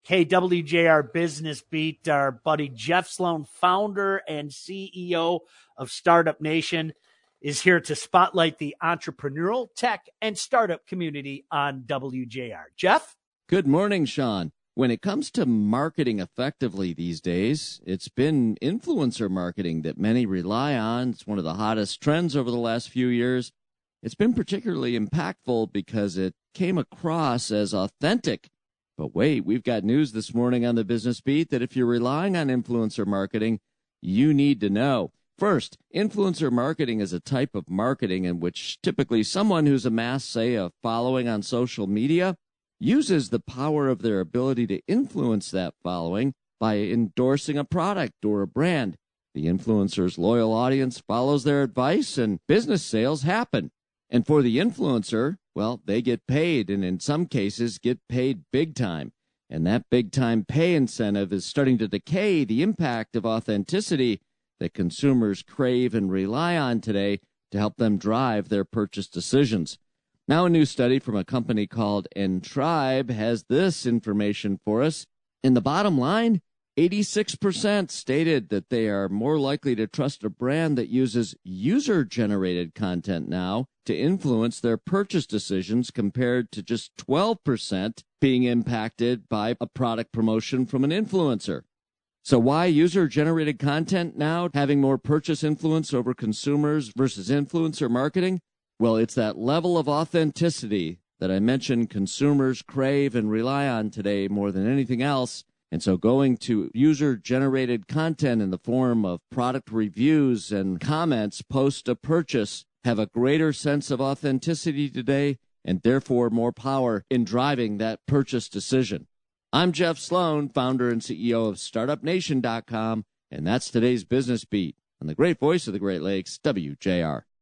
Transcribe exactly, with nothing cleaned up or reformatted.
K W J R Business Beat. Our buddy Jeff Sloan, founder and C E O of Startup Nation, is here to spotlight the entrepreneurial, tech, and startup community on W J R. Jeff? Good morning, Sean. When it comes to marketing effectively these days, it's been influencer marketing that many rely on. It's one of the hottest trends over the last few years. It's been particularly impactful because it came across as authentic. But wait, we've got news this morning on the Business Beat that if you're relying on influencer marketing, you need to know. First, influencer marketing is a type of marketing in which typically someone who's amassed, say, a following on social media uses the power of their ability to influence that following by endorsing a product or a brand. The influencer's loyal audience follows their advice and business sales happen. And for the influencer, well, they get paid, and in some cases get paid big time. And that big time pay incentive is starting to decay the impact of authenticity that consumers crave and rely on today to help them drive their purchase decisions. Now, a new study from a company called Entribe has this information for us. In the bottom line, eighty-six percent stated that they are more likely to trust a brand that uses user-generated content now to influence their purchase decisions compared to just twelve percent being impacted by a product promotion from an influencer. So why user-generated content now having more purchase influence over consumers versus influencer marketing? Well, it's that level of authenticity that I mentioned consumers crave and rely on today more than anything else. And so going to user-generated content in the form of product reviews and comments post a purchase have a greater sense of authenticity today and therefore more power in driving that purchase decision. I'm Jeff Sloan, founder and C E O of Startup Nation dot com, and that's today's Business Beat on the great voice of the Great Lakes, W J R.